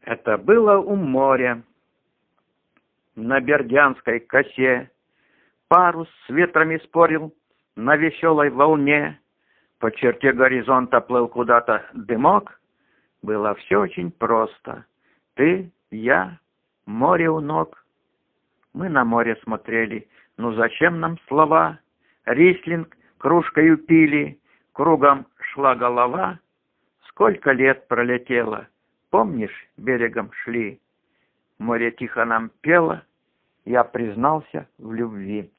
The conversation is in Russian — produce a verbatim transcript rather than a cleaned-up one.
Это было у моря, на Бердянской косе. Парус с ветрами спорил на веселой волне. По черте горизонта плыл куда-то дымок. Было все очень просто. Ты, я, море у ног. Мы на море смотрели. Ну зачем нам слова? Рислинг кружкою пили, кругом шла голова. Сколько лет пролетело, помнишь, берегом шли? Море тихо нам пело, я признался в любви.